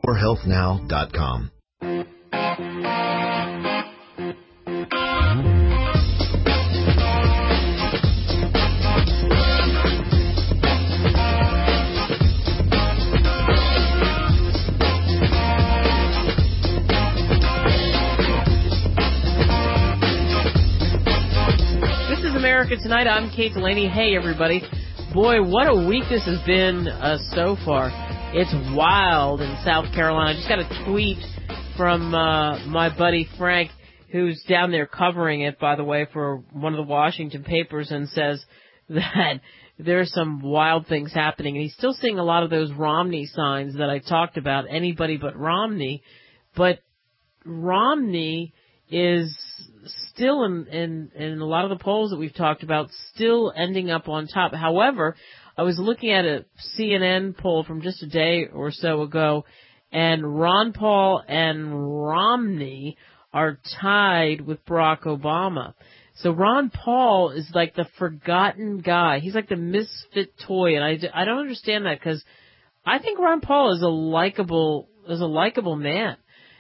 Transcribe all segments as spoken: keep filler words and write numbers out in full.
your health now dot com. America Tonight. I'm Kate Delaney. Hey, everybody. Boy, what a week this has been uh, so far. It's wild in South Carolina. I just got a tweet from uh, my buddy Frank, who's down there covering it, by the way, for one of the Washington papers, and says that there's some wild things happening. And he's still seeing a lot of those Romney signs that I talked about, anybody but Romney. But Romney is still in, in, in a lot of the polls that we've talked about, still ending up on top. However, I was looking at a C N N poll from just a day or so ago, and Ron Paul and Romney are tied with Barack Obama. So Ron Paul is like the forgotten guy. He's like the misfit toy, and I, I don't understand that, because I think Ron Paul is a likable is a likable man.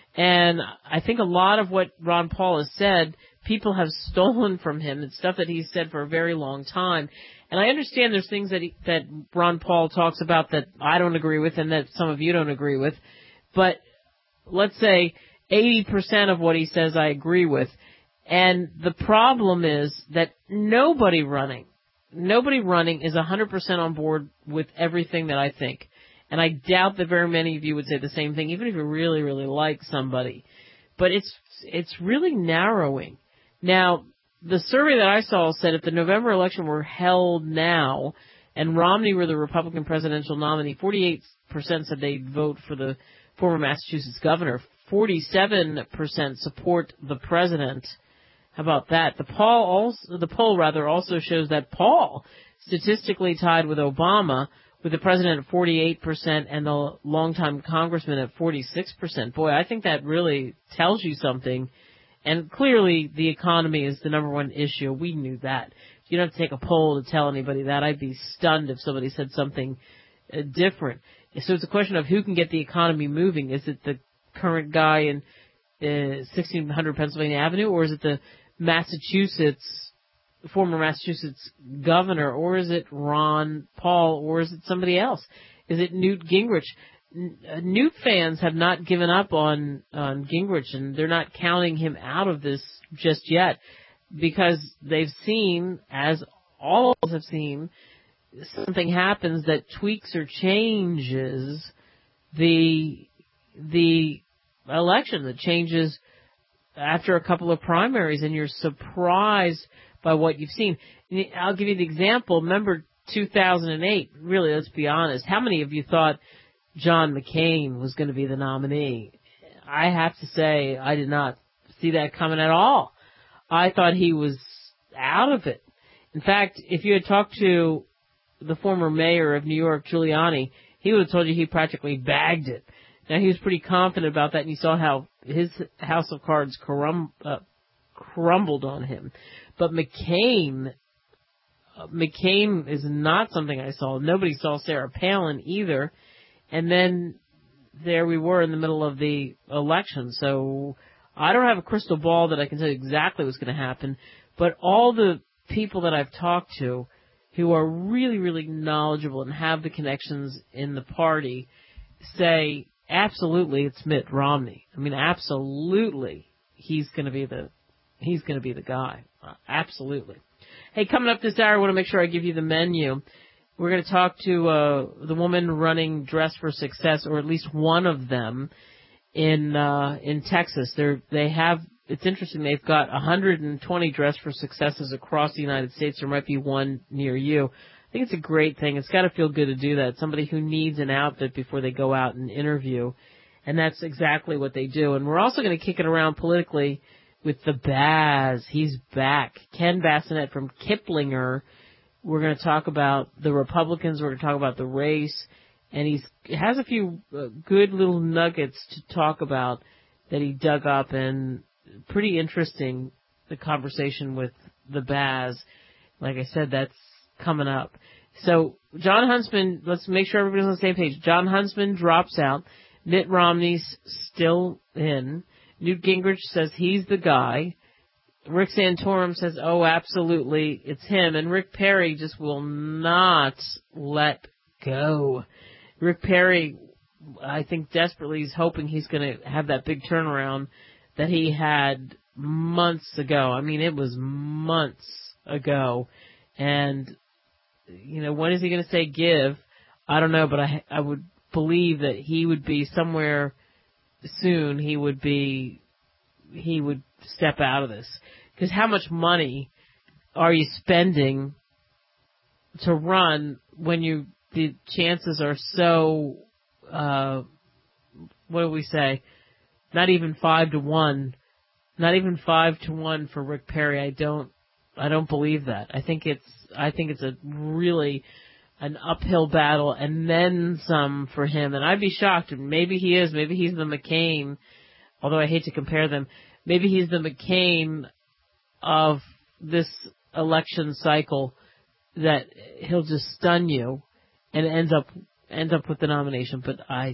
And I think a lot of what Ron Paul has said, people have stolen from him. It's stuff that he's said for a very long time. And I understand there's things that he, that Ron Paul talks about that I don't agree with and that some of you don't agree with. But let's say eighty percent of what he says I agree with. And the problem is that nobody running, nobody running is one hundred percent on board with everything that I think. And I doubt that very many of you would say the same thing, even if you really, really like somebody. But it's it's really narrowing. Now, the survey that I saw said if the November election were held now and Romney were the Republican presidential nominee, forty-eight percent said they'd vote for the former Massachusetts governor. forty-seven percent support the president. How about that? The poll also, the poll rather also shows that Paul statistically tied with Obama, with the president at forty-eight percent and the longtime congressman at forty-six percent. Boy, I think that really tells you something. And clearly the economy is the number one issue. We knew that. You don't have to take a poll to tell anybody that. I'd be stunned if somebody said something uh, different. So it's a question of who can get the economy moving. Is it the current guy in uh, sixteen hundred Pennsylvania Avenue, or is it the Massachusetts former Massachusetts governor, or is it Ron Paul, or is it somebody else? Is it Newt Gingrich? Newt fans have not given up on, on Gingrich, and they're not counting him out of this just yet, because they've seen, as all of us have seen, something happens that tweaks or changes the the election, that changes after a couple of primaries, and you're surprised by what you've seen. I'll give you the example. Remember two thousand eight, really, let's be honest. How many of you thought John McCain was going to be the nominee? I have to say I did not see that coming at all. I thought he was out of it. In fact, if you had talked to the former mayor of New York, Giuliani, he would have told you he practically bagged it. Now, he was pretty confident about that, and you saw how his house of cards crum- uh, crumbled on him. But McCain, uh, McCain is not something I saw. Nobody saw Sarah Palin either. And then there we were in the middle of the election. So I don't have a crystal ball that I can tell you exactly what's going to happen. But all the people that I've talked to who are really, really knowledgeable and have the connections in the party say, absolutely, it's Mitt Romney. I mean, absolutely, he's going to be the he's going to be the guy. Uh, absolutely. Hey, coming up this hour, I want to make sure I give you the menu. We're going to talk to uh, the woman running Dress for Success, or at least one of them, in uh, in Texas. They're they have. It's interesting. They've got one hundred twenty Dress for Successes across the United States. There might be one near you. I think it's a great thing. It's got to feel good to do that. Somebody who needs an outfit before they go out and interview. And that's exactly what they do. And we're also going to kick it around politically with the Baz. He's back. Ken Bassinet from Kiplinger. We're going to talk about the Republicans. We're going to talk about the race. And he's has a few uh, good little nuggets to talk about that he dug up. And pretty interesting, the conversation with the Baz. Like I said, that's coming up. So John Huntsman, let's make sure everybody's on the same page. John Huntsman drops out. Mitt Romney's still in. Newt Gingrich says he's the guy. Rick Santorum says, oh, absolutely, it's him. And Rick Perry just will not let go. Rick Perry, I think desperately is hoping he's going to have that big turnaround that he had months ago. I mean, it was months ago. And, you know, when is he going to say give? I don't know, but I, I would believe that he would be somewhere soon. He would be, he would step out of this. Because how much money are you spending to run when you, the chances are so, uh, what do we say? Not even five to one. Not even five to one for Rick Perry. I don't, I don't believe that. I think it's, I think it's a really an uphill battle and then some for him. And I'd be shocked. Maybe he is. Maybe he's the McCain. Although I hate to compare them. Maybe he's the McCain of this election cycle, that he'll just stun you and ends up ends up with the nomination. But I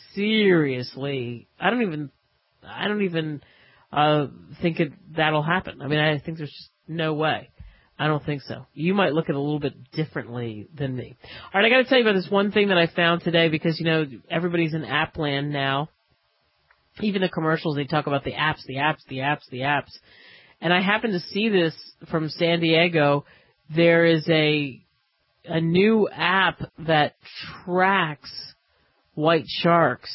seriously, I don't even, I don't even uh, think it, that'll happen. I mean, I think there's just no way. I don't think so. You might look at it a little bit differently than me. All right, I got to tell you about this one thing that I found today, because you know everybody's in app land now. Even the commercials, they talk about the apps, the apps, the apps, the apps. And I happened to see this from San Diego. There is a a new app that tracks white sharks.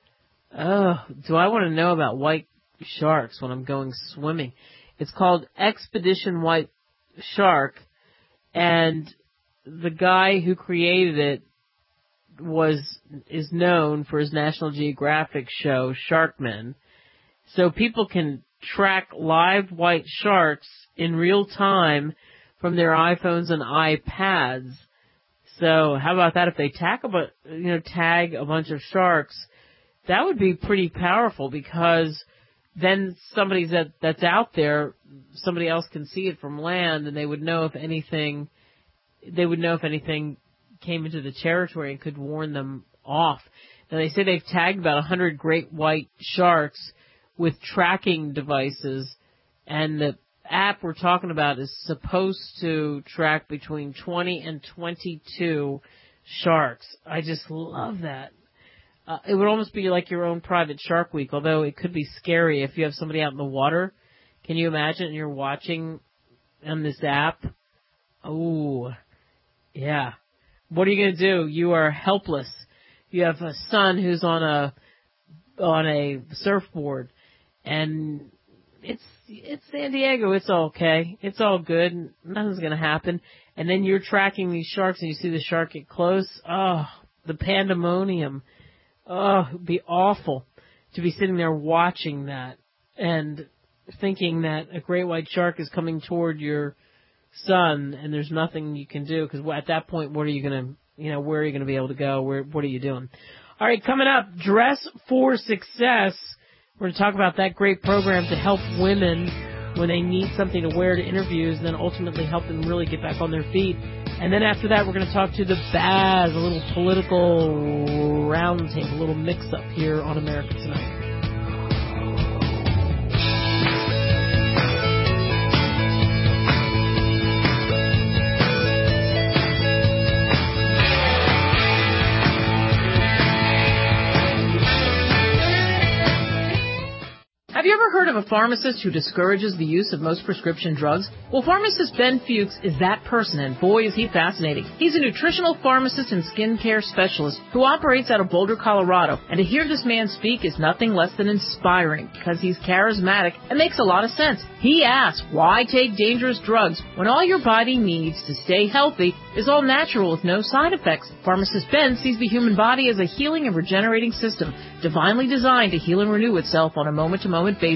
Oh, do I want to know about white sharks when I'm going swimming? It's called Expedition White Shark, and the guy who created it was is known for his National Geographic show, Sharkmen. So people can track live white sharks in real time from their iPhones and iPads. So how about that? If they tag a, bu- you know, tag a bunch of sharks, that would be pretty powerful, because then somebody that, that's out there, somebody else can see it from land, and they would know if anything, they would know if anything came into the territory and could warn them off. Now they say they've tagged about one hundred great white sharks with tracking devices, and the app we're talking about is supposed to track between twenty and twenty-two sharks. I just love that. Uh, it would almost be like your own private Shark Week, although it could be scary if you have somebody out in the water. Can you imagine you're watching on this app? Oh, yeah. What are you going to do? You are helpless. You have a son who's on a on a surfboard, and it's it's San Diego. It's okay. It's all good. Nothing's going to happen. And then you're tracking these sharks, and you see the shark get close. Oh, the pandemonium. Oh, it'd be awful to be sitting there watching that and thinking that a great white shark is coming toward your son, and there's nothing you can do, because at that point, what are you going to, you know, where are you going to be able to go? Where, what are you doing? All right, coming up, Dress for Success. We're going to talk about that great program to help women when they need something to wear to interviews, and then ultimately help them really get back on their feet. And then after that, we're going to talk to the Baz, a little political roundtable, a little mix-up here on America Tonight. Have you ever heard of a pharmacist who discourages the use of most prescription drugs? Well, pharmacist Ben Fuchs is that person, and boy is he fascinating. He's a nutritional pharmacist and skincare specialist who operates out of Boulder, Colorado. And to hear this man speak is nothing less than inspiring, because he's charismatic and makes a lot of sense. He asks, why take dangerous drugs when all your body needs to stay healthy is all natural with no side effects? Pharmacist Ben sees the human body as a healing and regenerating system, divinely designed to heal and renew itself on a moment-to-moment basis.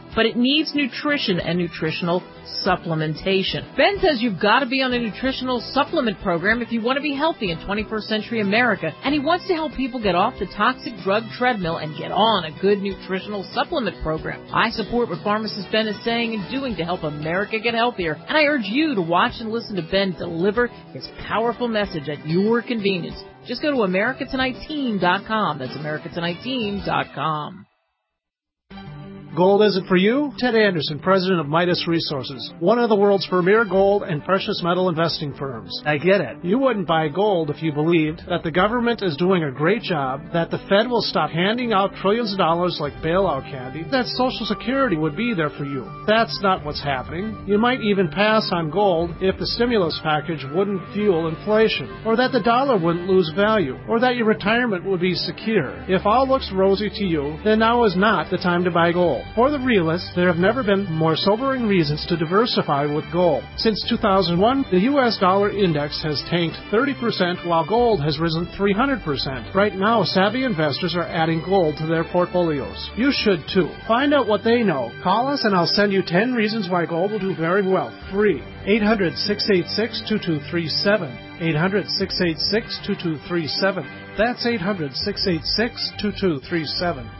but it needs nutrition and nutritional supplementation. Ben says you've got to be on a nutritional supplement program if you want to be healthy in twenty-first century America, and he wants to help people get off the toxic drug treadmill and get on a good nutritional supplement program. I support what pharmacist Ben is saying and doing to help America get healthier, and I urge you to watch and listen to Ben deliver his powerful message at your convenience. Just go to America Tonight Team dot com. That's America Tonight Team dot com. Gold isn't for you? Ted Anderson, president of Midas Resources, one of the world's premier gold and precious metal investing firms. I get it. You wouldn't buy gold if you believed that the government is doing a great job, that the Fed will stop handing out trillions of dollars like bailout candy, that Social Security would be there for you. That's not what's happening. You might even pass on gold if the stimulus package wouldn't fuel inflation, or that the dollar wouldn't lose value, or that your retirement would be secure. If all looks rosy to you, then now is not the time to buy gold. For the realists, there have never been more sobering reasons to diversify with gold. Since two thousand one, the U S dollar index has tanked thirty percent while gold has risen three hundred percent. Right now, savvy investors are adding gold to their portfolios. You should too. Find out what they know. Call us and I'll send you ten reasons why gold will do very well. Free. eight hundred, six eight six, two two three seven. eight hundred, six eight six, two two three seven. That's eight hundred, six eight six, two two three seven.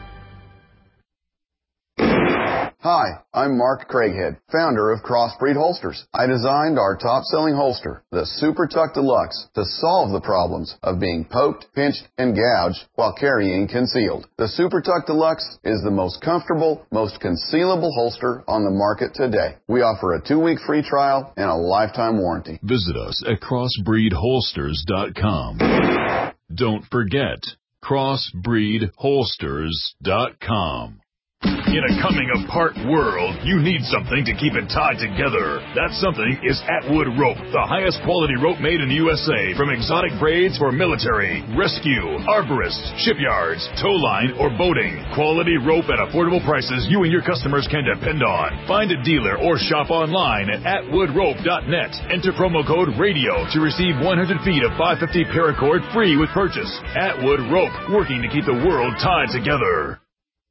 Hi, I'm Mark Craighead, founder of Crossbreed Holsters. I designed our top-selling holster, the Super Tuck Deluxe, to solve the problems of being poked, pinched, and gouged while carrying concealed. The Super Tuck Deluxe is the most comfortable, most concealable holster on the market today. We offer a two-week free trial and a lifetime warranty. Visit us at crossbreed holsters dot com. Don't forget, crossbreed holsters dot com. In a coming-apart world, you need something to keep it tied together. That something is Atwood Rope, the highest quality rope made in the U S A. From exotic braids for military, rescue, arborists, shipyards, tow line, or boating. Quality rope at affordable prices you and your customers can depend on. Find a dealer or shop online at atwood rope dot net. Enter promo code RADIO to receive one hundred feet of five fifty paracord free with purchase. Atwood Rope, working to keep the world tied together.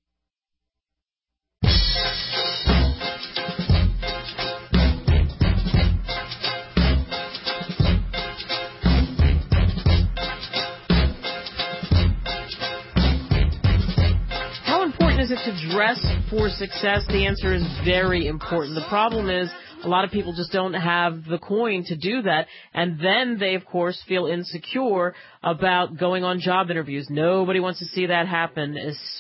Is it to dress for success? The answer is very important. The problem is a lot of people just don't have the coin to do that, and then they, of course, feel insecure about going on job interviews. Nobody wants to see that happen,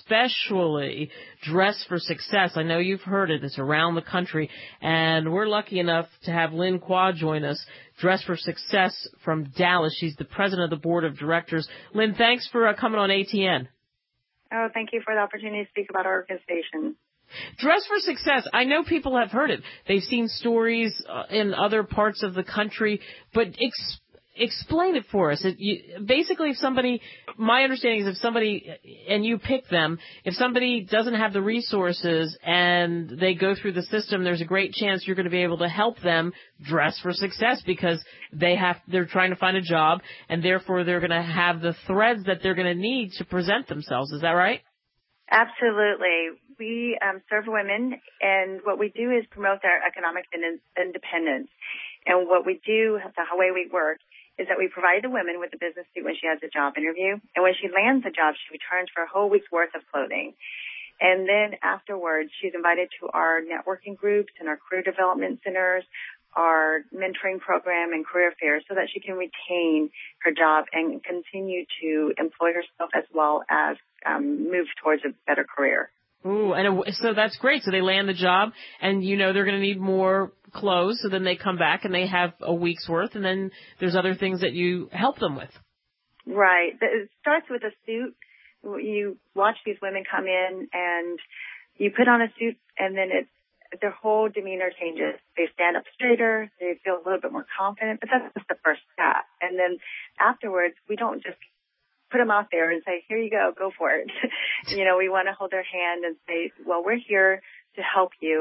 especially dress for success. I know you've heard it. It's around the country, and we're lucky enough to have Lynn Qua join us, Dress for Success from Dallas. She's the president of the board of directors. Lynn, thanks for uh, coming on A T N. Oh, thank you for the opportunity to speak about our organization. Dress for Success. I know people have heard it. They've seen stories uh, in other parts of the country, but ex- explain it for us. It, you, basically, if somebody, my understanding is if somebody, and you pick them, if somebody doesn't have the resources and they go through the system, there's a great chance you're going to be able to help them dress for success because they have, they're trying to find a job and therefore they're going to have the threads that they're going to need to present themselves. Is that right? Absolutely. We um, serve women, and what we do is promote their economic independence. And what we do, the way we work, is that we provide the woman with a business suit when she has a job interview. And when she lands the job, she returns for a whole week's worth of clothing. And then afterwards, she's invited to our networking groups and our career development centers, our mentoring program and career fairs so that she can retain her job and continue to employ herself as well as um, move towards a better career. Ooh, and it, so that's great. So they land the job, and you know they're going to need more clothes, so then they come back and they have a week's worth, and then there's other things that you help them with. Right. It starts with a suit. You watch these women come in, and you put on a suit, and then it's their whole demeanor changes. They stand up straighter. They feel a little bit more confident, but that's just the first step. And then afterwards, we don't just put them out there and say, here you go, go for it. You know, we want to hold their hand and say, well, we're here to help you.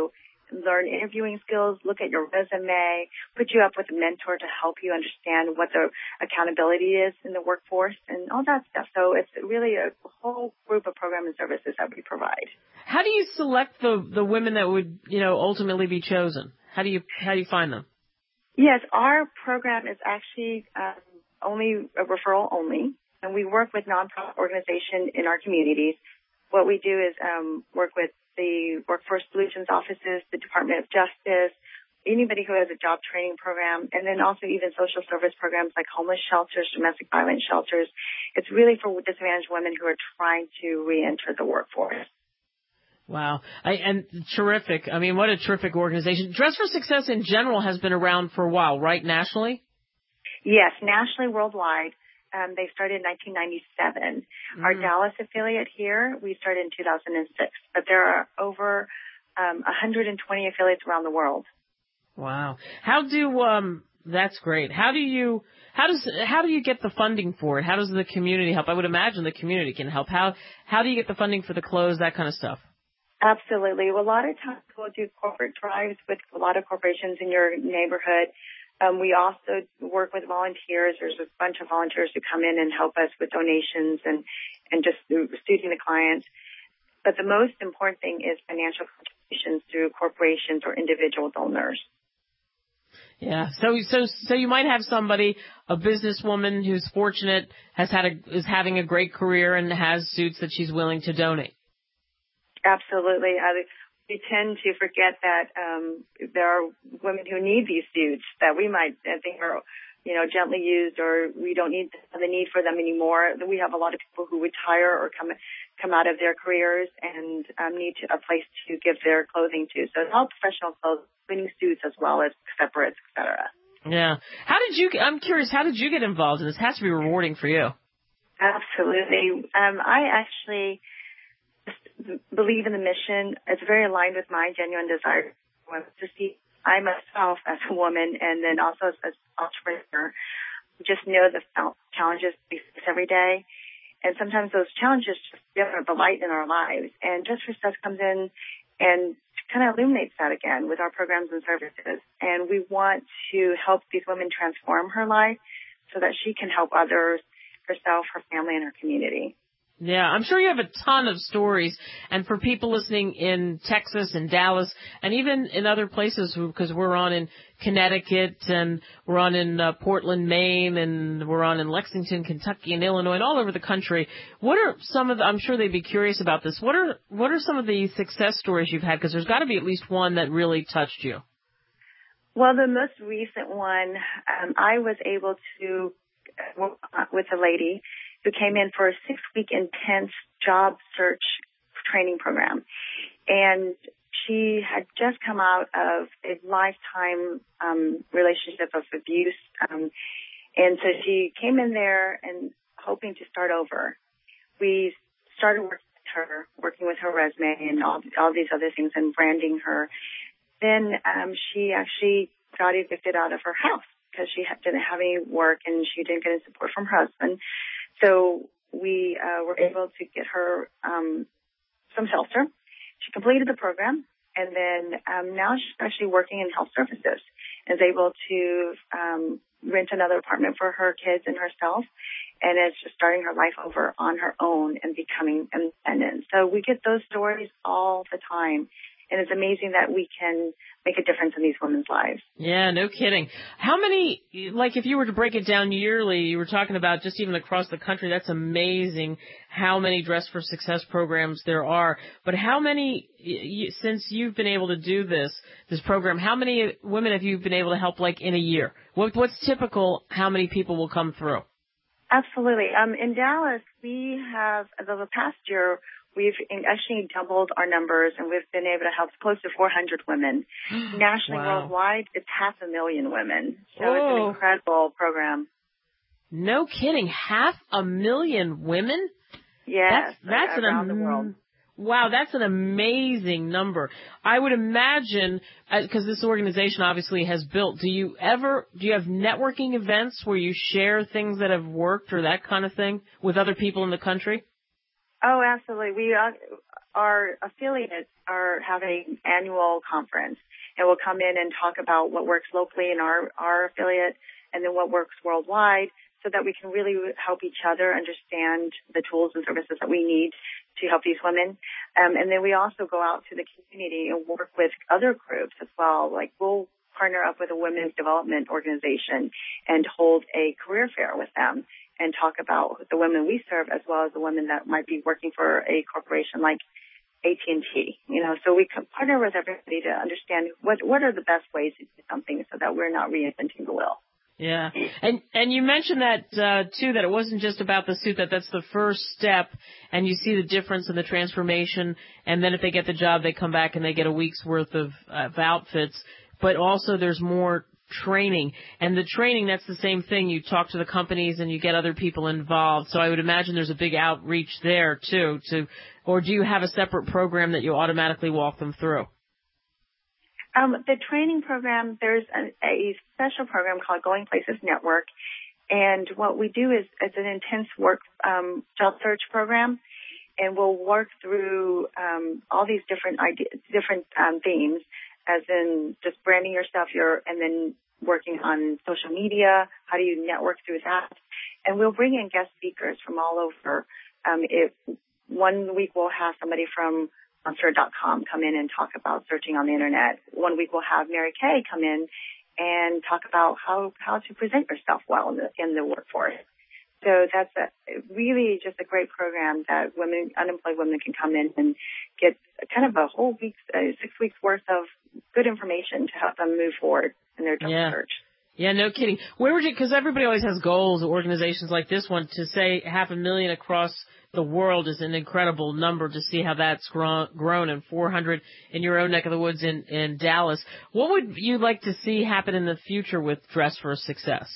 learn interviewing skills, look at your resume, put you up with a mentor to help you understand what the accountability is in the workforce and all that stuff. So it's really a whole group of program and services that we provide. How do you select the the women that would, you know, ultimately be chosen? How do you how do you find them? Yes, our program is actually um, only a referral only, and we work with nonprofit organizations in our communities. What we do is um, work with the Workforce Solutions offices, the Department of Justice, anybody who has a job training program, and then also even social service programs like homeless shelters, domestic violence shelters. It's really for disadvantaged women who are trying to reenter the workforce. Wow. I, and terrific. I mean, what a terrific organization. Dress for Success in general has been around for a while, right, nationally? Yes, nationally, worldwide. Um, they started in nineteen ninety-seven. Mm. Our Dallas affiliate here, we started in two thousand six. But there are over um, one hundred twenty affiliates around the world. Wow. How do um? That's great. How do you how does how do you get the funding for it? How does the community help? I would imagine the community can help. How how do you get the funding for the clothes, that kind of stuff? Absolutely. Well, a lot of times we'll do corporate drives with a lot of corporations in your neighborhood. Um, we also work with volunteers. There's a bunch of volunteers who come in and help us with donations and, and just student the clients. But the most important thing is financial contributions through corporations or individual donors. Yeah. So, so, so you might have somebody, a businesswoman who's fortunate, has had a, is having a great career and has suits that she's willing to donate. Absolutely. I, we tend to forget that um, there are women who need these suits that we might think are, you know, gently used, or we don't need the need for them anymore. We have a lot of people who retire or come come out of their careers and um, need to, a place to give their clothing to. So it's all professional clothes, including suits as well as separates, et cetera. Yeah. How did you? I'm curious. How did you get involved in this? It has to be rewarding for you. Absolutely. Um, I actually believe in the mission. It's very aligned with my genuine desire to see I myself as a woman and then also as an entrepreneur just know the challenges we face every day. And sometimes those challenges just give the light in our lives. And Dress for Success comes in and kind of illuminates that again with our programs and services. And we want to help these women transform her life so that she can help others, herself, her family, and her community. Yeah, I'm sure you have a ton of stories. And for people listening in Texas and Dallas and even in other places, because we're on in Connecticut and we're on in uh, Portland, Maine, and we're on in Lexington, Kentucky, and Illinois, and all over the country. What are some of the, I'm sure they'd be curious about this. What are, what are some of the success stories you've had? Because there's got to be at least one that really touched you. Well, the most recent one, um, I was able to work with a lady who came in for a six-week intense job search training program. And she had just come out of a lifetime um, relationship of abuse. Um, and so she came in there and hoping to start over. We started working with her, working with her resume and all, all these other things and branding her. Then um, she actually got evicted out of her house because she didn't have any work and she didn't get any support from her husband. So we uh, were able to get her um, some shelter. She completed the program, and then um, now she's actually working in health services and is able to um, rent another apartment for her kids and herself, and is just starting her life over on her own and becoming independent. So we get those stories all the time. And it's amazing that we can make a difference in these women's lives. Yeah, no kidding. How many, like if you were to break it down yearly, you were talking about just even across the country, that's amazing how many Dress for Success programs there are. But how many, since you've been able to do this, this program, how many women have you been able to help like in a year? What, what's typical, how many people will come through? Absolutely. Um, in Dallas, we have, the past year, we've actually doubled our numbers, and we've been able to help close to four hundred women. Nationally, wow. Worldwide, it's half a million women. So Whoa. It's an incredible program. No kidding. Half a million women? Yes. That's, that's around an am- the world. Wow, that's an amazing number. I would imagine, because this organization obviously has built, do you ever, do you have networking events where you share things that have worked or that kind of thing with other people in the country? Oh, absolutely. We uh, our affiliates are having an annual conference, and we'll come in and talk about what works locally in our, our affiliate and then what works worldwide, so that we can really help each other understand the tools and services that we need to help these women. Um, and then we also go out to the community and work with other groups as well. Like we'll partner up with a women's development organization and hold a career fair with them and talk about the women we serve as well as the women that might be working for a corporation like A T and T. You know, so we can partner with everybody to understand what, what are the best ways to do something so that we're not reinventing the wheel. Yeah, and and you mentioned that uh, too, that it wasn't just about the suit, that that's the first step, and you see the difference in the transformation, and then if they get the job, they come back and they get a week's worth of, of outfits, but also there's more training, and the training, that's the same thing. You talk to the companies and you get other people involved, so I would imagine there's a big outreach there too. To, or do you have a separate program that you automatically walk them through? Um, the training program, there's a, a special program called Going Places Network, and what we do is it's an intense work um, job search program, and we'll work through um, all these different ideas, different um, themes, as in just branding yourself, your, and then working on social media. How do you network through that? And we'll bring in guest speakers from all over. Um, it, one week we'll have somebody from Monster dot com come in and talk about searching on the internet. One week we'll have Mary Kay come in and talk about how, how to present yourself well in the, in the workforce. So that's a, really just a great program that women, unemployed women can come in and get kind of a whole week's, uh, six weeks worth of good information to help them move forward in their job yeah. search. Yeah, no kidding. Where would you, because everybody always has goals, organizations like this one, to say half a million across the world is an incredible number to see how that's grown, grown and four hundred in your own neck of the woods in, in Dallas. What would you like to see happen in the future with Dress for Success?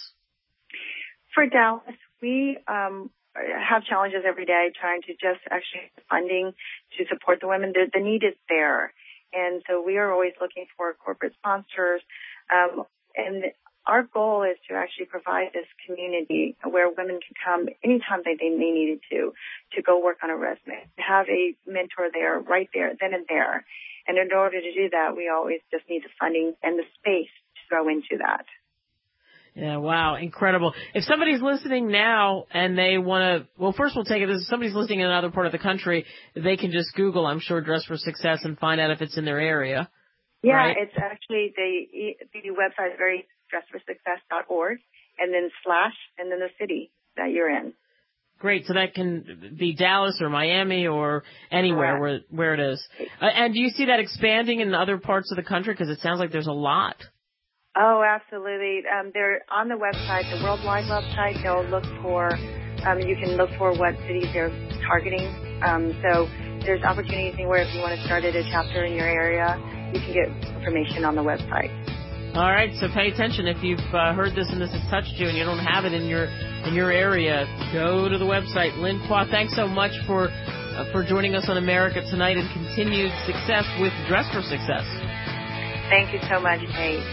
For Dallas, we um, have challenges every day trying to just actually get funding to support the women. The, the need is there. And so we are always looking for corporate sponsors. Um, and our goal is to actually provide this community where women can come anytime they, they needed to, to go work on a resume, have a mentor there, right there, then and there. And in order to do that, we always just need the funding and the space to go into that. Yeah, wow, incredible. If somebody's listening now and they want to, well, first we'll take it as if somebody's listening in another part of the country, they can just Google, I'm sure, Dress for Success and find out if it's in their area. Yeah, right? It's actually, the, the website is very dress for success dot org, and then slash, and then the city that you're in. Great. So that can be Dallas or Miami or anywhere where where it is. Uh, and do you see that expanding in other parts of the country? Because it sounds like there's a lot. Oh, absolutely. Um, they're on the website, the worldwide website. They'll look for, um, you can look for what cities they're targeting. Um, so there's opportunities anywhere. If you want to start at a chapter in your area, you can get information on the website. All right, so pay attention. If you've uh, heard this and this has touched you and you don't have it in your in your area, go to the website. Lynn Kwa, thanks so much for uh, for joining us on America Tonight, and continued success with Dress for Success. Thank you so much, Kate.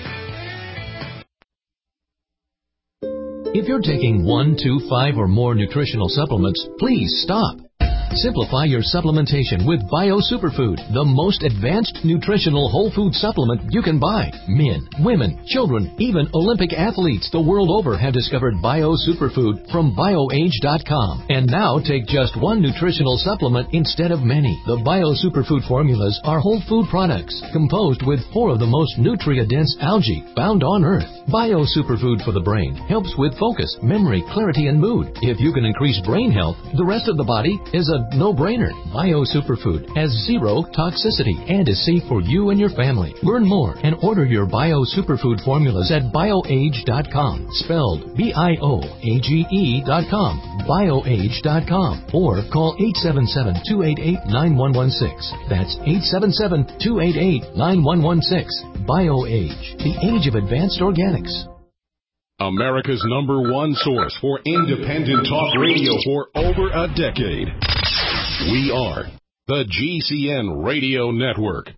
If you're taking one, two, five, or more nutritional supplements, please stop. Simplify your supplementation with Bio Superfood, the most advanced nutritional whole food supplement you can buy. Men, women, children, even Olympic athletes the world over have discovered Bio Superfood from bio age dot com. And now take just one nutritional supplement instead of many. The Bio Superfood formulas are whole food products composed with four of the most nutrient-dense algae found on Earth. Bio Superfood for the brain helps with focus, memory, clarity, and mood. If you can increase brain health, the rest of the body is a no-brainer. Bio Superfood has zero toxicity and is safe for you and your family. Learn more and order your Bio Superfood formulas at bio age dot com, spelled B I O A G E dot com, bio age dot com, or call eight seven seven, two eight eight, nine one one six. That's eight seven seven, two eight eight, nine one one six. BioAge, the age of advanced organics. America's number one source for independent talk radio for over a decade. We are the G C N Radio Network.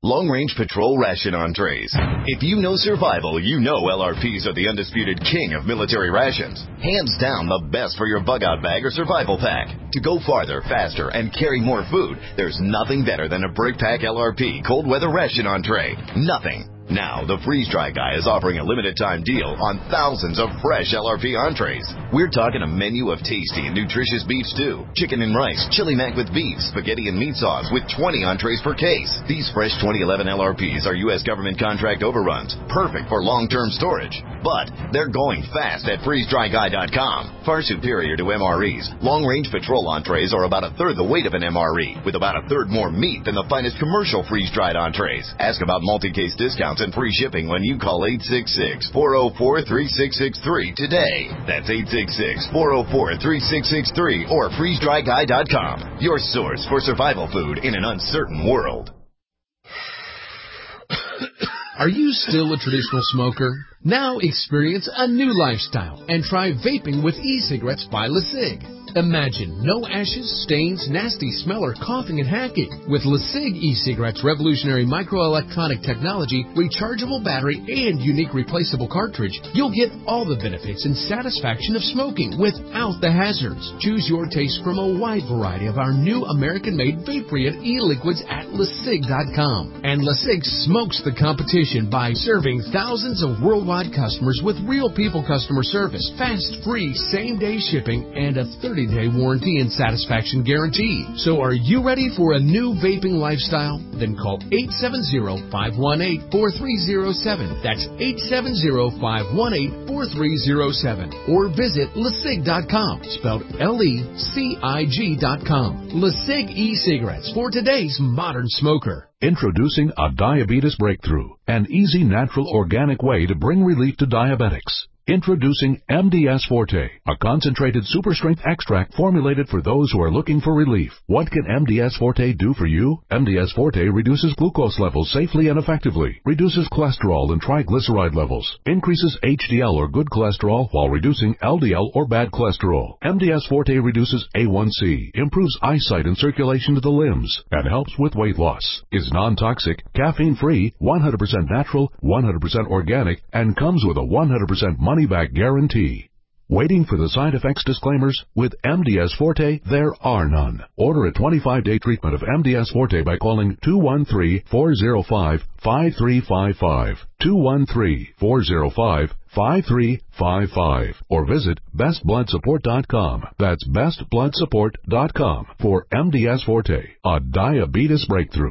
Long Range Patrol Ration Entrees. If you know survival, you know L R Ps are the undisputed king of military rations. Hands down the best for your bug-out bag or survival pack. To go farther, faster, and carry more food, there's nothing better than a Brick Pack L R P Cold Weather Ration Entree. Nothing. Now, the Freeze Dry Guy is offering a limited-time deal on thousands of fresh L R P entrees. We're talking a menu of tasty and nutritious beef stew, chicken and rice, chili mac with beef, spaghetti and meat sauce with twenty entrees per case. These fresh twenty eleven L R Ps are U S government contract overruns, perfect for long-term storage. But they're going fast at freeze dry guy dot com. Far superior to M R Es, long-range patrol entrees are about a third the weight of an M R E, with about a third more meat than the finest commercial freeze-dried entrees. Ask about multi-case discounts and free shipping when you call eight six six, four oh four, three six six three today. That's eight six six, four oh four, three six six three or freeze dry guy dot com. Your source for survival food in an uncertain world. Are you still a traditional smoker? Now experience a new lifestyle and try vaping with e-cigarettes by LeSig. Imagine no ashes, stains, nasty smell, or coughing and hacking. With LeSig e-cigarettes' revolutionary microelectronic technology, rechargeable battery, and unique replaceable cartridge, you'll get all the benefits and satisfaction of smoking without the hazards. Choose your taste from a wide variety of our new American-made vape-free e-liquids at LeSig dot com. And LeSig smokes the competition by serving thousands of worldwide customers with real people customer service, fast, free, same-day shipping, and a thirty day warranty and satisfaction guarantee. So are you ready for a new vaping lifestyle? Then call eight seven zero, five one eight, four three zero seven. That's eight seven zero, five one eight, four three zero seven. Or visit LeSig dot com, spelled L E C I G dot com. LeSig e-cigarettes for today's modern smoker. Introducing a diabetes breakthrough, an easy, natural, organic way to bring relief to diabetics. Introducing M D S Forte, a concentrated super-strength extract formulated for those who are looking for relief. What can M D S Forte do for you? M D S Forte reduces glucose levels safely and effectively, reduces cholesterol and triglyceride levels, increases H D L or good cholesterol while reducing L D L or bad cholesterol. M D S Forte reduces A one C, improves eyesight and circulation to the limbs, and helps with weight loss. Is non-toxic, caffeine-free, one hundred percent natural, one hundred percent organic, and comes with a one hundred percent money-back guarantee. Waiting for the side effects disclaimers? With M D S Forte, there are none. Order a twenty-five day treatment of M D S Forte by calling two one three, four oh five, five three five five, two one three, four oh five, five three five five, or visit best blood support dot com. That's best blood support dot com for M D S Forte, a diabetes breakthrough.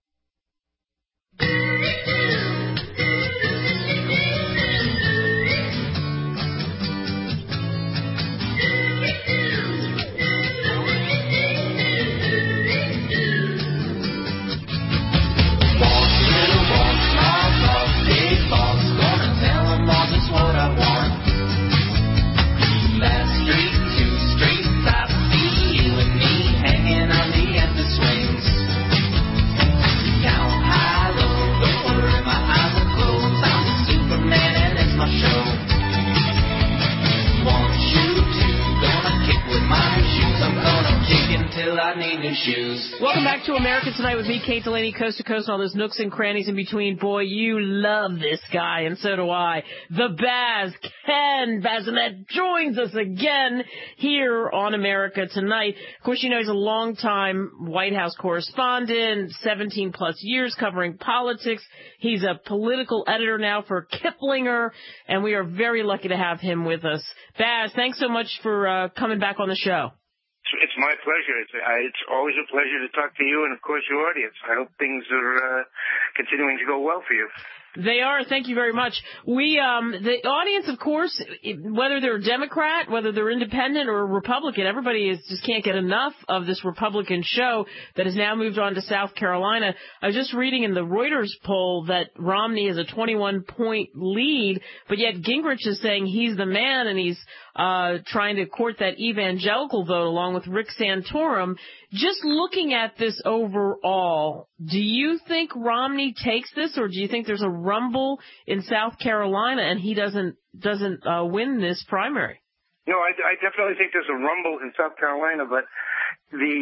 Welcome back to America Tonight with me, Kate Delaney, coast to coast, and all those nooks and crannies in between. Boy, you love this guy, and so do I. The Baz, Ken Bazinet, joins us again here on America Tonight. Of course, you know he's a longtime White House correspondent, seventeen plus years covering politics. He's a political editor now for Kiplinger, and we are very lucky to have him with us. Baz, thanks so much for uh, coming back on the show. It's my pleasure. It's, uh, it's always a pleasure to talk to you and, of course, your audience. I hope things are uh, continuing to go well for you. They are. Thank you very much. We, um, the audience, of course, whether they're a Democrat, whether they're independent or a Republican, everybody is just can't get enough of this Republican show that has now moved on to South Carolina. I was just reading in the Reuters poll that Romney has a twenty-one point lead, but yet Gingrich is saying he's the man and he's uh trying to court that evangelical vote along with Rick Santorum. Just looking at this overall, do you think Romney takes this, or do you think there's a rumble in South Carolina and he doesn't doesn't uh, win this primary? No, I, I definitely think there's a rumble in South Carolina, but the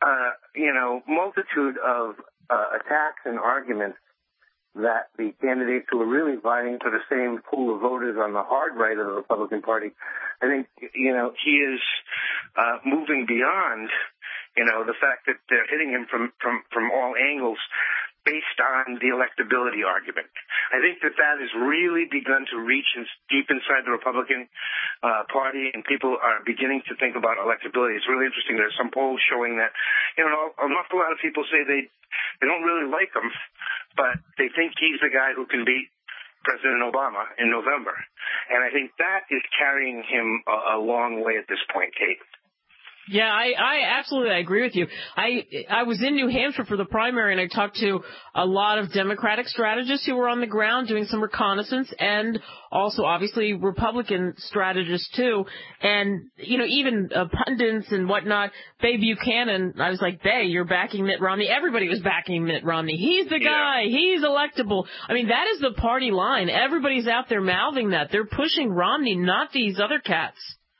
uh, you know, multitude of uh, attacks and arguments that the candidates who are really vying for the same pool of voters on the hard right of the Republican Party, I think, you know, he is uh, moving beyond, you know, the fact that they're hitting him from, from, from all angles based on the electability argument. I think that that has really begun to reach in, deep inside the Republican uh, Party, and people are beginning to think about electability. It's really interesting. There's some polls showing that, you know, an awful lot of people say they they don't really like him, but they think he's the guy who can beat President Obama in November. And I think that is carrying him a, a long way at this point, Kate. Yeah, I, I absolutely I agree with you. I I was in New Hampshire for the primary, and I talked to a lot of Democratic strategists who were on the ground doing some reconnaissance, and also obviously Republican strategists too. And you know, even uh, pundits and whatnot. Bay Buchanan, I was like, Bay, you're backing Mitt Romney. Everybody was backing Mitt Romney. He's the guy. Yeah. He's electable. I mean, that is the party line. Everybody's out there mouthing that. They're pushing Romney, not these other cats.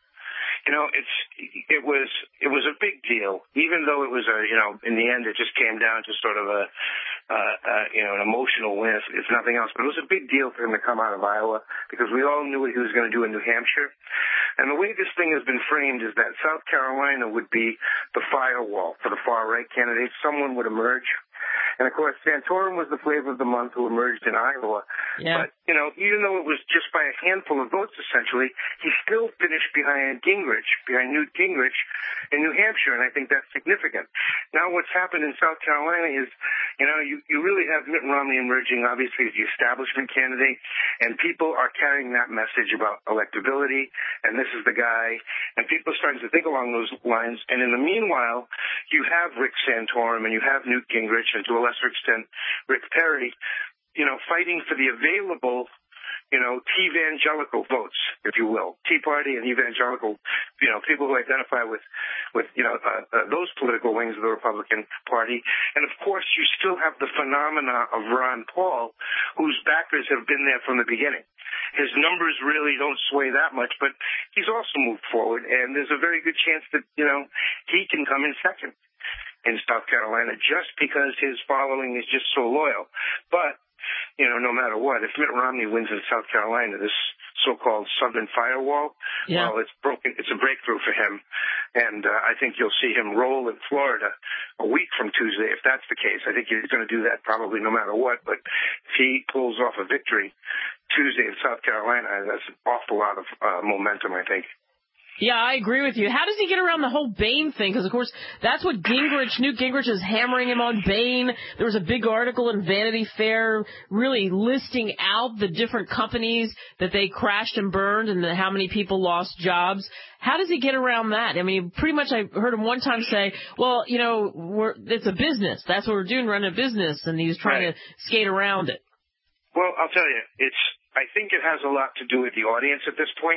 You know, it's it was it was a big deal, even though it was a you know in the end it just came down to sort of a uh, uh, you know an emotional win, if, if nothing else. But it was a big deal for him to come out of Iowa because we all knew what he was going to do in New Hampshire. And the way this thing has been framed is that South Carolina would be the firewall for the far right candidates. Someone would emerge. And, of course, Santorum was the flavor of the month who emerged in Iowa. Yeah. But, you know, even though it was just by a handful of votes, essentially, he still finished behind Gingrich, behind Newt Gingrich in New Hampshire, and I think that's significant. Now what's happened in South Carolina is, you know, you, you really have Mitt Romney emerging, obviously, as the establishment candidate, and people are carrying that message about electability, and this is the guy, and people are starting to think along those lines. And in the meanwhile, you have Rick Santorum and you have Newt Gingrich, and to a lesser extent, Rick Perry, you know, fighting for the available, you know, T-evangelical votes, if you will, Tea Party and evangelical, you know, people who identify with, with you know, uh, uh, those political wings of the Republican Party. And, of course, you still have the phenomena of Ron Paul, whose backers have been there from the beginning. His numbers really don't sway that much, but he's also moved forward, and there's a very good chance that, you know, he can come in second in South Carolina just because his following is just so loyal. But, you know, no matter what, if Mitt Romney wins in South Carolina, this so-called Southern firewall, yeah. well, it's broken. It's a breakthrough for him. And uh, I think you'll see him roll in Florida a week from Tuesday, if that's the case. I think he's going to do that probably no matter what. But if he pulls off a victory Tuesday in South Carolina, that's an awful lot of uh, momentum, I think. Yeah, I agree with you. How does he get around the whole Bain thing? Because, of course, that's what Gingrich, Newt Gingrich is hammering him on Bain. There was a big article in Vanity Fair really listing out the different companies that they crashed and burned and the, how many people lost jobs. How does he get around that? I mean, pretty much I heard him one time say, well, you know, we're, it's a business. That's what we're doing, running a business. And he was trying right. to skate around it. Well, I'll tell you, it's. I think it has a lot to do with the audience at this point.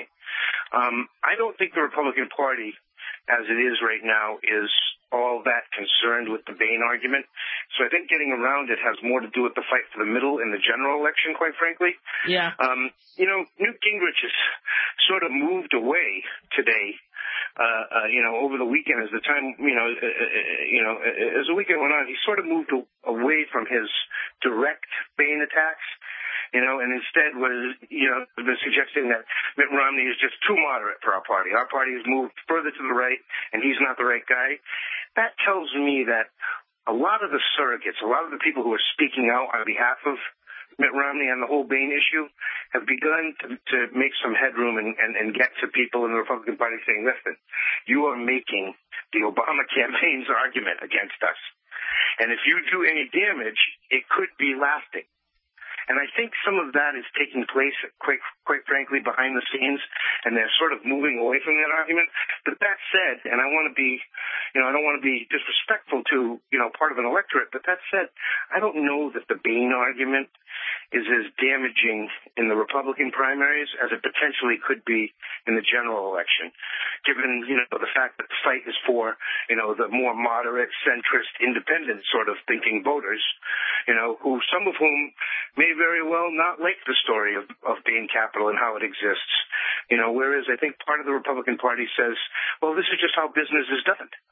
Um, I don't think the Republican Party, as it is right now, is all that concerned with the Bain argument. So I think getting around it has more to do with the fight for the middle in the general election, quite frankly. Yeah. Um, you know, Newt Gingrich has sort of moved away today. Uh, uh, you know, over the weekend, as the time, you know, uh, uh, you know, uh, as the weekend went on, he sort of moved away from his direct Bain attacks. You know, and instead was, you know, been suggesting that Mitt Romney is just too moderate for our party. Our party has moved further to the right, and he's not the right guy. That tells me that a lot of the surrogates, a lot of the people who are speaking out on behalf of Mitt Romney and the whole Bain issue have begun to, to make some headroom and, and, and get to people in the Republican Party saying, listen, you are making the Obama campaign's argument against us. And if you do any damage, it could be lasting. And I think some of that is taking place, quite, quite frankly, behind the scenes, and they're sort of moving away from that argument. But that said, and I want to be, you know, I don't want to be disrespectful to, you know, part of an electorate, but that said, I don't know that the Bain argument is as damaging in the Republican primaries as it potentially could be in the general election, given, you know, the fact that the fight is for, you know, the more moderate, centrist, independent sort of thinking voters, you know, who some of whom may very well not like the story of, of Bain Capital and how it exists, you know, whereas I think part of the Republican Party says, well, this is just how business is done.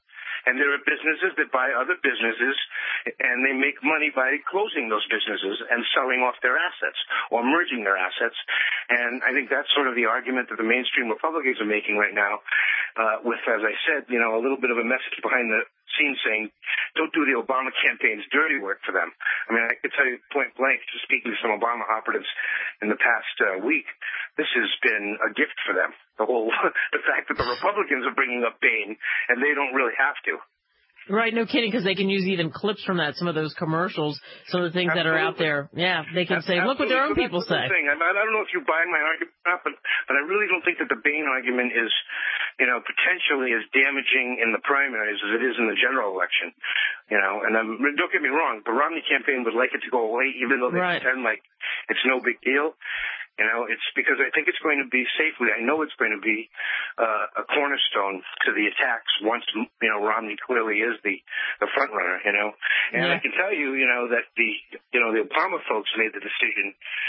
And there are businesses that buy other businesses, and they make money by closing those businesses and selling off their assets or merging their assets. And I think that's sort of the argument that the mainstream Republicans are making right now, uh, with, as I said, you know, a little bit of a message behind the scenes saying, don't do the Obama campaign's dirty work for them. I mean, I could tell you point blank, just speaking to some Obama operatives in the past uh, week, this has been a gift for them. The whole, the fact that the Republicans are bringing up Bain, and they don't really have to. Right, no kidding, because they can use even clips from that, some of those commercials, some of the things Absolutely. that are out there. Yeah, they can say, Absolutely. look what their own so people say. Thing. I, I don't know if you buy my argument or not, but, but I really don't think that the Bain argument is, you know, potentially as damaging in the primaries as it is in the general election. You know, and um, don't get me wrong, the Romney campaign would like it to go away, even though they right. pretend like it's no big deal. You know, it's because I think it's going to be safely, I know it's going to be uh, a cornerstone to the attacks once, you know, Romney clearly is the, the front runner, you know. And yeah. I can tell you, you know, that the, you know, the Obama folks made the decision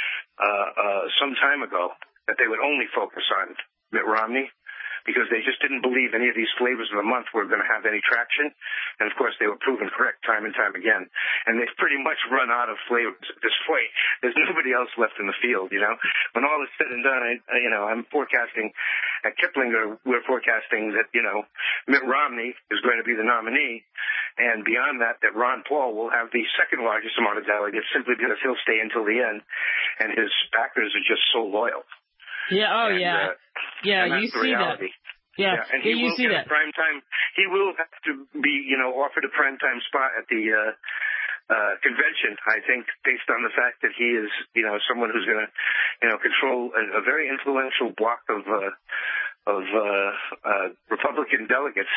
uh, uh, some time ago that they would only focus on Mitt Romney, because they just didn't believe any of these flavors of the month were going to have any traction. And, of course, they were proven correct time and time again. And they've pretty much run out of flavors at this point. There's nobody else left in the field, you know. When all is said and done, I, I, you know, I'm forecasting at Kiplinger, we're forecasting that, you know, Mitt Romney is going to be the nominee. And beyond that, that Ron Paul will have the second largest amount of delegates simply because he'll stay until the end. And his backers are just so loyal. Yeah, oh, and, yeah. Uh, yeah, you see reality. that. Yeah, yeah and yeah, he you will see get that. A prime time, he will have to be, you know, offered a prime time spot at the uh, uh, convention, I think, based on the fact that he is, you know, someone who's going to, you know, control a, a very influential block of, uh, of uh, uh, Republican delegates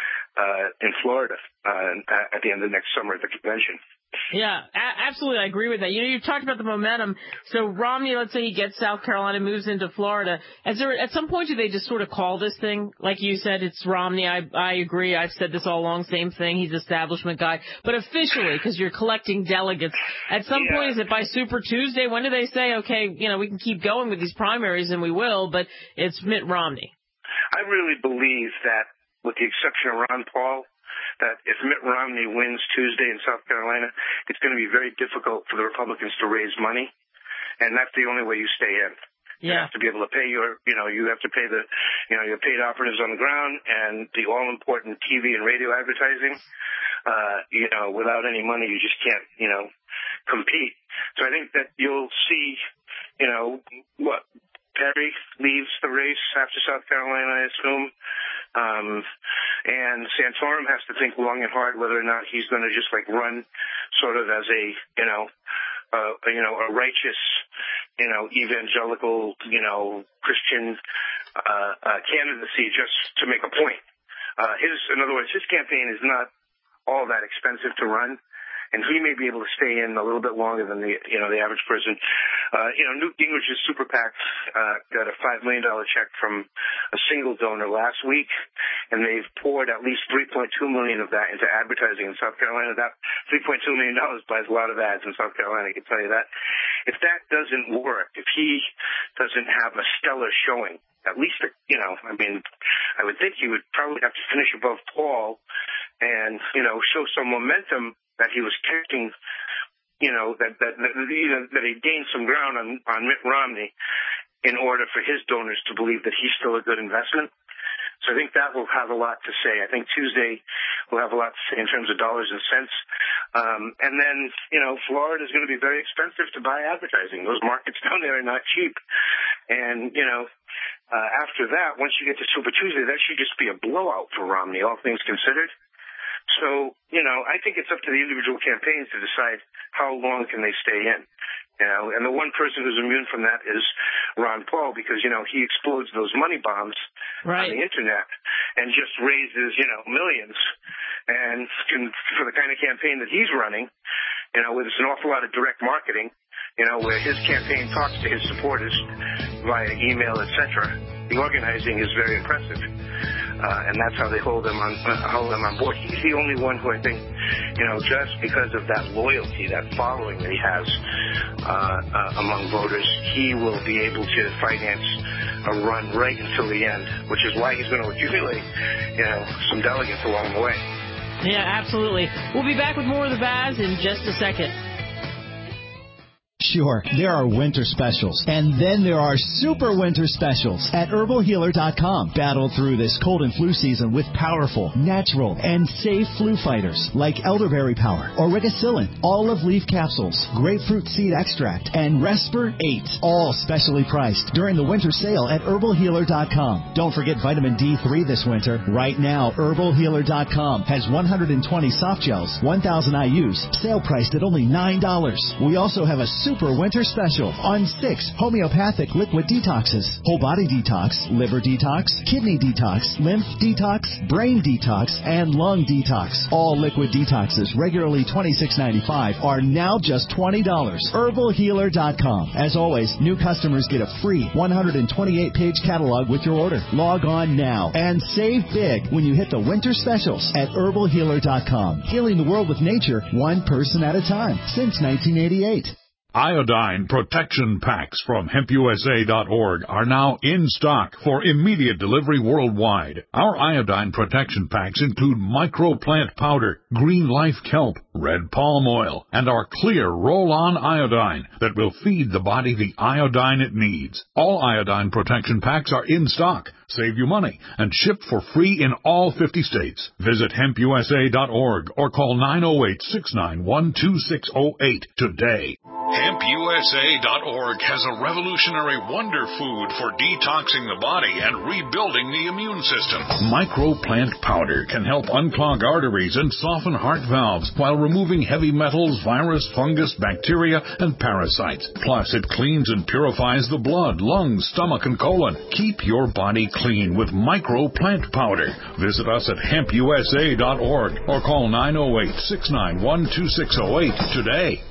uh, in Florida uh, at the end of next summer at the convention. Yeah, a- absolutely. I agree with that. You know, you talked about the momentum. So Romney, let's say he gets South Carolina, moves into Florida. Is there, at some point, do they just sort of call this thing? Like you said, it's Romney. I, I agree. I've said this all along. Same thing. He's establishment guy. But officially, because you're collecting delegates, at some yeah. point, is it by Super Tuesday? When do they say, okay, you know, we can keep going with these primaries, and we will, but it's Mitt Romney? I really believe that, with the exception of Ron Paul, that if Mitt Romney wins Tuesday in South Carolina, it's going to be very difficult for the Republicans to raise money, and that's the only way you stay in. Yeah. You have to be able to pay your, you know, you have to pay the, you know, your paid operatives on the ground and the all-important T V and radio advertising. Uh, you know, without any money, you just can't, you know, compete. So I think that you'll see, you know, what, Perry leaves the race after South Carolina, I assume. Um, and Santorum has to think long and hard whether or not he's going to just like run sort of as a, you know, uh, you know, a righteous, you know, evangelical, you know, Christian, uh, uh, candidacy just to make a point. Uh, his, in other words, his campaign is not all that expensive to run. And he may be able to stay in a little bit longer than the, you know, the average person. Uh, you know, Newt Gingrich's Super PAC, uh, got a five million dollars check from a single donor last week, and they've poured at least three point two million dollars of that into advertising in South Carolina. That three point two million dollars buys a lot of ads in South Carolina, I can tell you that. If that doesn't work, if he doesn't have a stellar showing, at least, you know, I mean, I would think he would probably have to finish above Paul and, you know, show some momentum that he was taking, you know, that that that, you know, that he gained some ground on, on Mitt Romney in order for his donors to believe that he's still a good investment. So I think that will have a lot to say. I think Tuesday will have a lot to say in terms of dollars and cents. Um, and then, you know, Florida is going to be very expensive to buy advertising. Those markets down there are not cheap. And, you know, uh, after that, once you get to Super Tuesday, that should just be a blowout for Romney, all things considered. So, you know, I think it's up to the individual campaigns to decide how long can they stay in. You know, and the one person who's immune from that is Ron Paul, because, you know, he explodes those money bombs right. on the internet and just raises, you know, millions. And can, for the kind of campaign that he's running, you know, with an awful lot of direct marketing, you know, where his campaign talks to his supporters via email, et cetera, the organizing is very impressive. Uh, and that's how they hold them on uh, hold them on board. He's the only one who I think, you know, just because of that loyalty, that following that he has uh, uh, among voters, he will be able to finance a run right until the end, which is why he's going to accumulate, you know, some delegates along the way. Yeah, absolutely. We'll be back with more of the Baz in just a second. Sure, there are winter specials, and then there are super winter specials at herbal healer dot com. Battle through this cold and flu season with powerful, natural, and safe flu fighters like elderberry power, auricicillin, olive leaf capsules, grapefruit seed extract, and Respir eight, all specially priced during the winter sale at herbal healer dot com. Don't forget vitamin D three this winter. Right now, herbal healer dot com has one hundred twenty soft gels, one thousand I U's, sale priced at only nine dollars. We also have a super winter special on six homeopathic liquid detoxes: whole body detox, liver detox, kidney detox, lymph detox, brain detox, and lung detox. All liquid detoxes, regularly twenty-six ninety-five, are now just twenty dollars. herbal healer dot com. As always, new customers get a free one hundred twenty-eight page catalog with your order. Log on now and save big when you hit the winter specials at herbal healer dot com. Healing the world with nature, one person at a time, since nineteen eighty-eight. Iodine protection packs from hemp U S A dot org are now in stock for immediate delivery worldwide. Our iodine protection packs include microplant powder, green life kelp, red palm oil, and our clear roll-on iodine that will feed the body the iodine it needs. All iodine protection packs are in stock, save you money, and shipped for free in all fifty states. Visit hemp U S A dot org or call nine oh eight, six nine one, two six oh eight today. hemp U S A dot org has a revolutionary wonder food for detoxing the body and rebuilding the immune system. Microplant powder can help unclog arteries and soften heart valves while removing heavy metals, virus, fungus, bacteria, and parasites. Plus, it cleans and purifies the blood, lungs, stomach, and colon. Keep your body clean with microplant powder. Visit us at hemp U S A dot org or call nine oh eight, six nine one, two six oh eight today.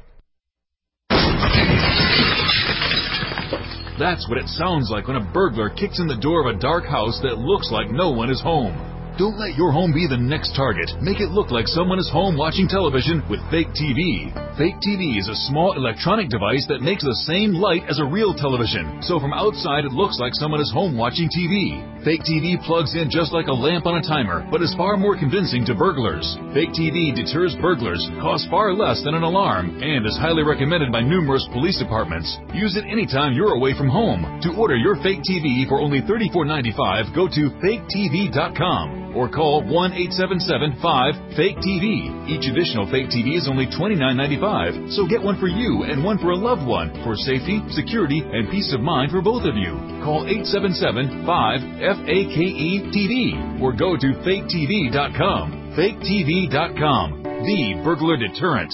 That's what it sounds like when a burglar kicks in the door of a dark house that looks like no one is home. Don't let your home be the next target. Make it look like someone is home watching television with Fake T V. Fake T V is a small electronic device that makes the same light as a real television. So from outside, it looks like someone is home watching T V. Fake T V plugs in just like a lamp on a timer, but is far more convincing to burglars. Fake T V deters burglars, costs far less than an alarm, and is highly recommended by numerous police departments. Use it anytime you're away from home. To order your Fake T V for only thirty-four ninety-five, go to fake T V dot com. Or call one eight seven seven, five, fake T V. Each additional Fake T V is only twenty-nine ninety-five, so get one for you and one for a loved one for safety, security, and peace of mind for both of you. Call eight seven seven, five, F A K E T V or go to fake T V dot com. fake T V dot com, the burglar deterrent.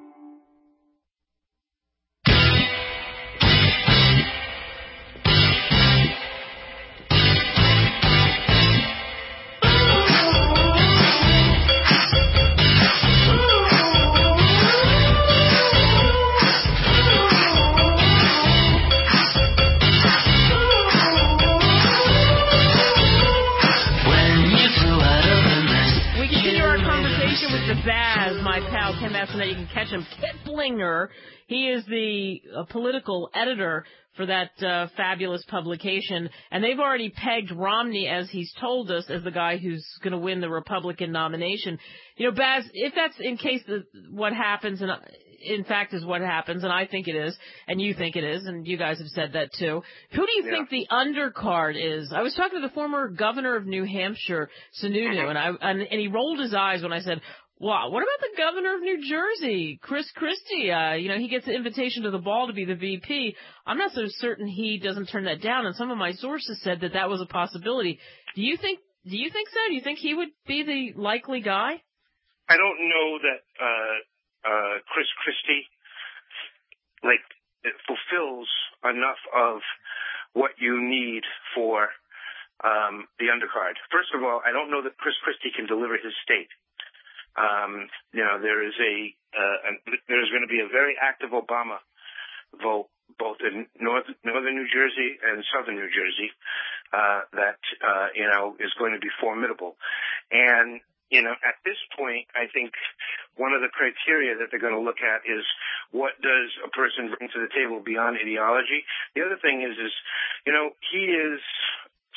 Baz, my pal Ken Massonet, you can catch him. Kiplinger, he is the uh, political editor for that uh, fabulous publication, and they've already pegged Romney, as he's told us, as the guy who's going to win the Republican nomination. You know, Baz, if that's in case the, what happens, and in fact is what happens, and I think it is, and you think it is, and you guys have said that too, who do you yeah. think the undercard is? I was talking to the former governor of New Hampshire, Sununu, and, I, and, and he rolled his eyes when I said, well, what about the governor of New Jersey, Chris Christie? Uh, you know, he gets an invitation to the ball to be the V P. I'm not so certain he doesn't turn that down, and some of my sources said that that was a possibility. Do you think? Do you think so? Do you think he would be the likely guy? I don't know that uh, uh, Chris Christie like it fulfills enough of what you need for um, the undercard. First of all, I don't know that Chris Christie can deliver his state. Um, you know, there is a, uh, an, there's going to be a very active Obama vote, both in north, northern New Jersey and southern New Jersey, uh, that, uh, you know, is going to be formidable. And, you know, at this point, I think one of the criteria that they're going to look at is what does a person bring to the table beyond ideology. The other thing is, is, you know, he is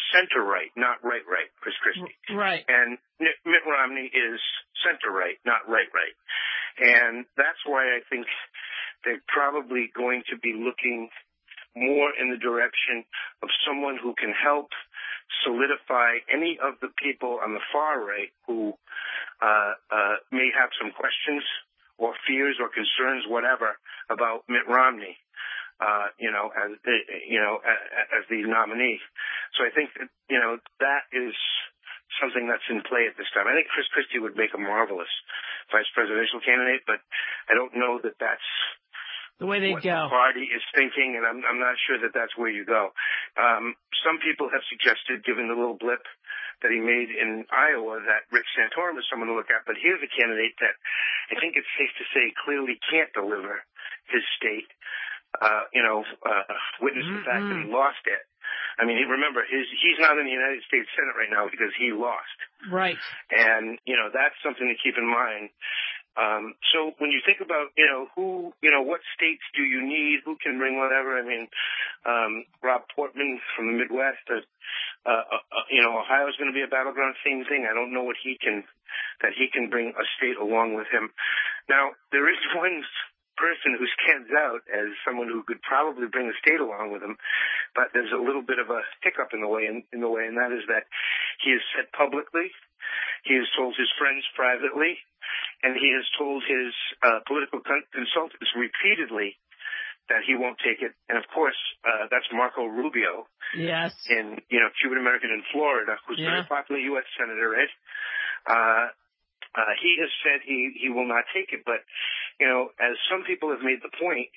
center-right, not right-right, Chris Christie. Right. And Mitt Romney is center-right, not right-right. And that's why I think they're probably going to be looking more in the direction of someone who can help solidify any of the people on the far right who uh, uh, may have some questions or fears or concerns, whatever, about Mitt Romney. Uh, you know, as you know, as the nominee. So I think that, you know, that is something that's in play at this time. I think Chris Christie would make a marvelous vice presidential candidate, but I don't know that that's the way they what go. The party is thinking, and I'm, I'm not sure that that's where you go. Um, some people have suggested, given the little blip that he made in Iowa, that Rick Santorum is someone to look at. But here's a candidate that I think it's safe to say clearly can't deliver his state. Uh, you know, uh, witness mm-hmm. the fact that he lost it. I mean, remember, his, he's not in the United States Senate right now because he lost. Right. And, you know, that's something to keep in mind. Um, so when you think about, you know, who, you know, what states do you need? Who can bring whatever? I mean, um, Rob Portman from the Midwest, uh, uh, uh, you know, Ohio is going to be a battleground, same thing. I don't know what he can, that he can bring a state along with him. Now, there is one person who stands out as someone who could probably bring the state along with him, but there's a little bit of a hiccup in the way, in, in the way, and that is that he has said publicly, he has told his friends privately, and he has told his uh, political con- consultants repeatedly that he won't take it. And of course, uh, that's Marco Rubio. Yes. In, you know, Cuban American in Florida, who's yeah. a very popular U S senator, right? Uh, Uh, he has said he, he will not take it, but, you know, as some people have made the point,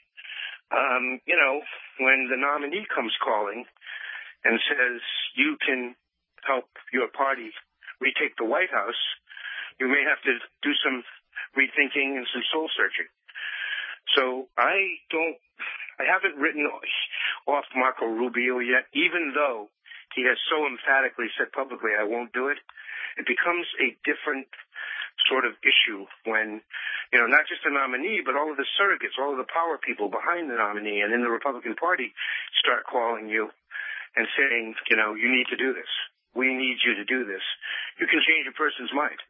um, you know, when the nominee comes calling and says you can help your party retake the White House, you may have to do some rethinking and some soul searching. So I don't, I haven't written off Marco Rubio yet, even though he has so emphatically said publicly, I won't do it. It becomes a different sort of issue when, you know, not just the nominee, but all of the surrogates, all of the power people behind the nominee and in the Republican Party start calling you and saying, you know, you need to do this. We need you to do this. You can change a person's mind.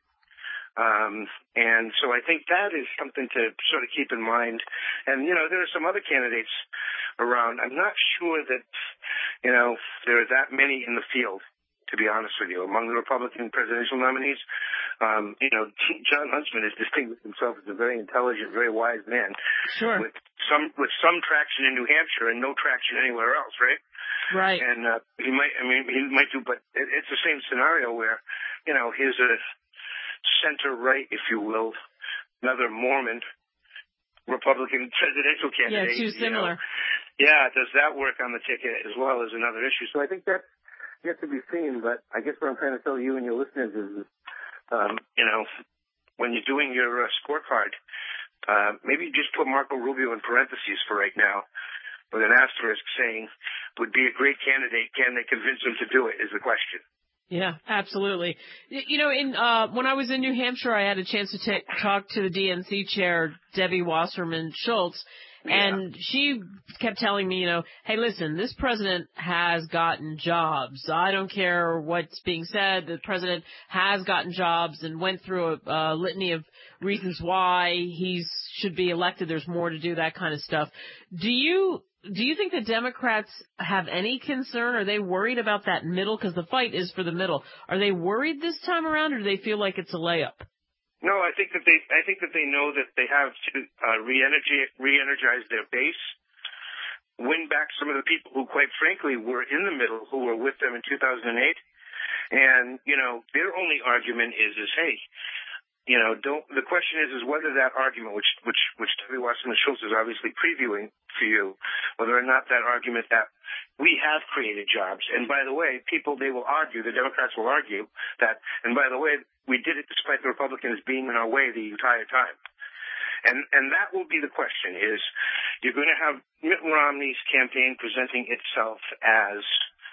Um, and so I think that is something to sort of keep in mind. And, you know, there are some other candidates around. I'm not sure that, you know, there are that many in the field, to be honest with you. Among the Republican presidential nominees, um, you know, John Huntsman has distinguished himself as a very intelligent, very wise man. Sure. With some, with some traction in New Hampshire and no traction anywhere else, right? Right. And, uh, he might, I mean, he might do, but it, it's the same scenario where, you know, here's a center-right, if you will, another Mormon Republican presidential candidate. Yeah, too similar. You know? Yeah, does that work on the ticket as well as another issue? So I think that's yet to be seen, but I guess what I'm trying to tell you and your listeners is, um, you know, when you're doing your uh, scorecard, uh, maybe just put Marco Rubio in parentheses for right now with an asterisk saying, would be a great candidate. Can they convince him to do it is the question. Yeah, absolutely. You know, in uh, when I was in New Hampshire, I had a chance to t- talk to the D N C chair, Debbie Wasserman Schultz, and yeah. she kept telling me, you know, hey, listen, this president has gotten jobs. I don't care what's being said. The president has gotten jobs and went through a, a litany of reasons why he should be elected. There's more to do, that kind of stuff. Do you... Do you think the Democrats have any concern? Are they worried about that middle? Because the fight is for the middle. Are they worried this time around, or do they feel like it's a layup? No, I think that they. I think that they know that they have to uh, re-energy, re-energize their base, win back some of the people who, quite frankly, were in the middle, who were with them in two thousand eight. And you know, their only argument is, is hey. You know, don't, the question is, is whether that argument, which, which, which Debbie Wasserman Schultz is obviously previewing for you, whether or not that argument that we have created jobs. And by the way, people, they will argue, the Democrats will argue that, and by the way, we did it despite the Republicans being in our way the entire time. And, and that will be the question is, you're going to have Mitt Romney's campaign presenting itself as,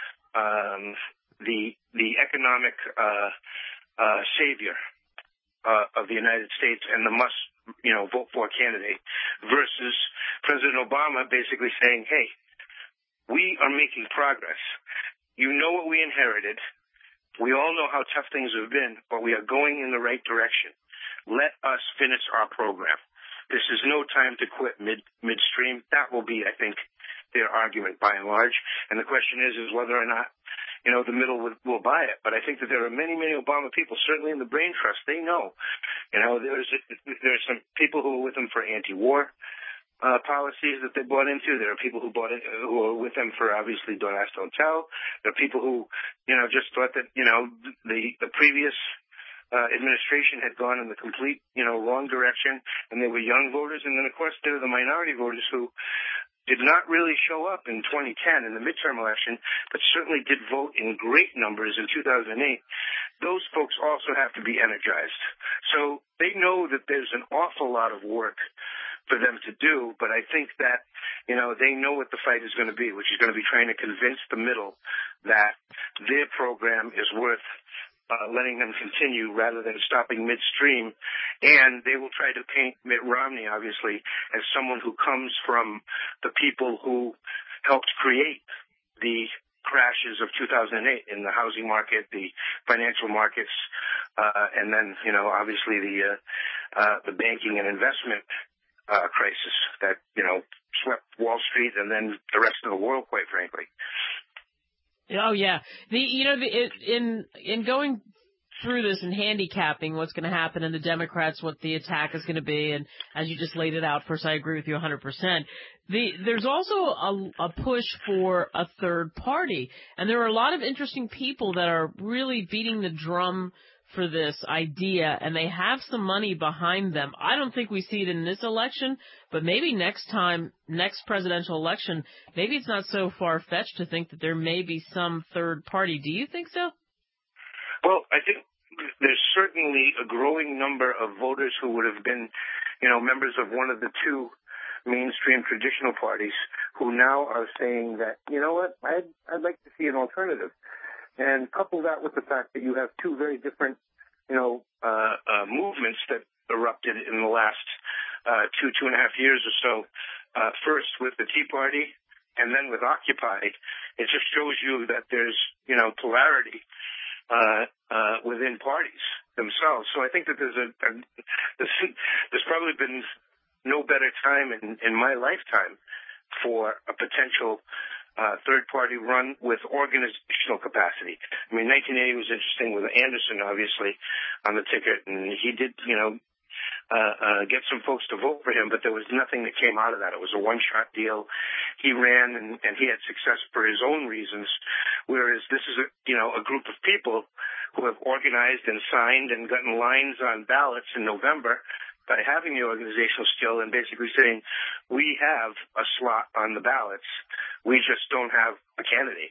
um, the, the economic, uh, uh, savior. Uh, of the United States and the must, you know, vote for candidate versus President Obama basically saying, hey, we are making progress. you know what we inherited. We all know how tough things have been, but we are going in the right direction. Let us finish our program. This is no time to quit mid midstream. That will be, I think, their argument by and large. And the question is, is whether or not, you know, the middle will, will buy it. But I think that there are many, many Obama people, certainly in the Brain Trust, they know. You know, there's there's some people who are with them for anti-war uh, policies that they bought into. There are people who bought in, who are with them for, obviously, Don't Ask, Don't Tell. There are people who, you know, just thought that, you know, the the previous Uh, administration had gone in the complete, you know, wrong direction, and they were young voters. And then, of course, there are the minority voters who did not really show up in twenty ten in the midterm election, but certainly did vote in great numbers in two thousand eight. Those folks also have to be energized. So they know that there's an awful lot of work for them to do, but I think that, you know, they know what the fight is going to be, which is going to be trying to convince the middle that their program is worth Uh, letting them continue rather than stopping midstream. And they will try to paint Mitt Romney, obviously, as someone who comes from the people who helped create the crashes of two thousand eight in the housing market, the financial markets, uh, and then, you know, obviously the, uh, uh, the banking and investment, uh, crisis that, you know, swept Wall Street and then the rest of the world, quite frankly. Oh yeah, the you know the, it, in in going through this and handicapping what's going to happen in the Democrats, what the attack is going to be, and as you just laid it out, first I agree with you one hundred percent. The there's also a, a push for a third party, and there are a lot of interesting people that are really beating the drum for this idea, and they have some money behind them. I don't think we see it in this election, but maybe next time, next presidential election, maybe it's not so far-fetched to think that there may be some third party. Do you think so? Well, I think there's certainly a growing number of voters who would have been, you know, members of one of the two mainstream traditional parties who now are saying that, you know what, I'd, I'd like to see an alternative. And couple that with the fact that you have two very different, you know, uh, uh, movements that erupted in the last uh, two, two and a half years or so. Uh, first with the Tea Party and then with Occupy. It just shows you that there's, you know, polarity uh, uh, within parties themselves. So I think that there's a, a there's, there's probably been no better time in, in my lifetime for a potential Uh, third-party run with organizational capacity. I mean, nineteen eighty was interesting with Anderson, obviously, on the ticket, and he did, you know, uh, uh, get some folks to vote for him, but there was nothing that came out of that. It was a one-shot deal. He ran, and, and he had success for his own reasons, whereas this is, a, you know, a group of people who have organized and signed and gotten lines on ballots in November by having the organizational skill and basically saying, we have a slot on the ballots. We just don't have a candidate.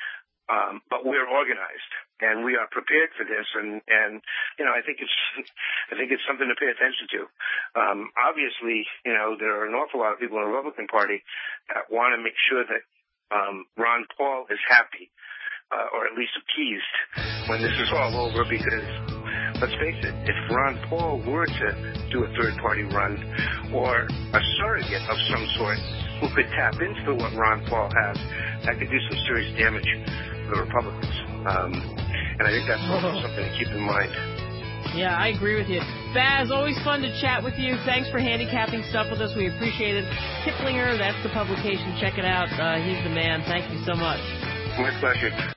Um, but we're organized and we are prepared for this. And, and, you know, I think it's, I think it's something to pay attention to. Um, obviously, you know, there are an awful lot of people in the Republican Party that want to make sure that, um, Ron Paul is happy, uh, or at least appeased when this is all over, because let's face it, if Ron Paul were to do a third-party run or a surrogate of some sort who could tap into what Ron Paul has, that could do some serious damage for the Republicans. Um, and I think that's also something to keep in mind. Yeah, I agree with you. Baz, always fun to chat with you. Thanks for handicapping stuff with us. We appreciate it. Kiplinger, that's the publication. Check it out. Uh, he's the man. Thank you so much. My pleasure.